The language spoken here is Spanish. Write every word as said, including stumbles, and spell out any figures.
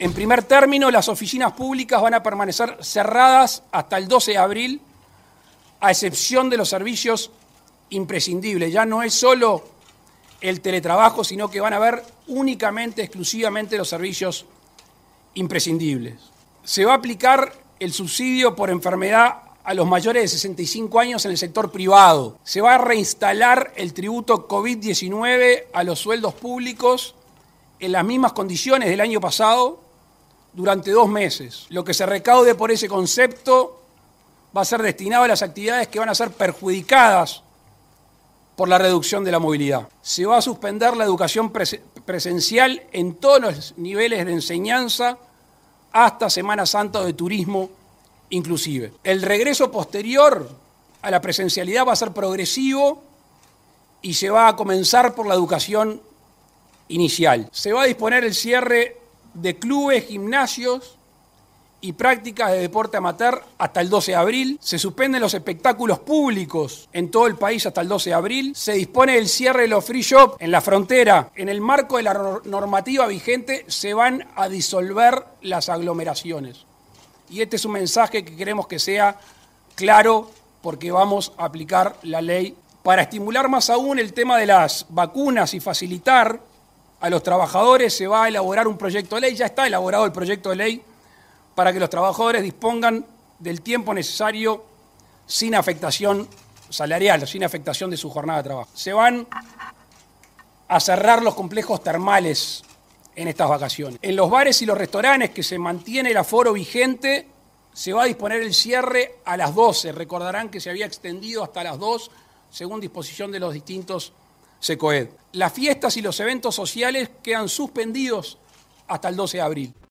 En primer término, las oficinas públicas van a permanecer cerradas hasta el doce de abril, a excepción de los servicios imprescindibles. Ya no es solo el teletrabajo, sino que van a haber únicamente, exclusivamente los servicios imprescindibles. Se va a aplicar el subsidio por enfermedad a los mayores de sesenta y cinco años en el sector privado. Se va a reinstalar el tributo COVID diecinueve a los sueldos públicos en las mismas condiciones del año pasado durante dos meses. Lo que se recaude por ese concepto va a ser destinado a las actividades que van a ser perjudicadas por la reducción de la movilidad. Se va a suspender la educación pres- presencial en todos los niveles de enseñanza hasta Semana Santa o de turismo inclusive. El regreso posterior a la presencialidad va a ser progresivo y se va a comenzar por la educación inicial. Se va a disponer el cierre de clubes, gimnasios y prácticas de deporte amateur hasta el doce de abril. Se suspenden los espectáculos públicos en todo el país hasta el doce de abril. Se dispone el cierre de los free shop en la frontera. En el marco de la normativa vigente se van a disolver las aglomeraciones. Y este es un mensaje que queremos que sea claro porque vamos a aplicar la ley. Para estimular más aún el tema de las vacunas y facilitar a los trabajadores, se va a elaborar un proyecto de ley, ya está elaborado el proyecto de ley, para que los trabajadores dispongan del tiempo necesario sin afectación salarial, sin afectación de su jornada de trabajo. Se van a cerrar los complejos termales en estas vacaciones. En los bares y los restaurantes que se mantiene el aforo vigente, se va a disponer el cierre a las doce. Recordarán que se había extendido hasta las dos, según disposición de los distintos SECOED. Las fiestas y los eventos sociales quedan suspendidos hasta el doce de abril.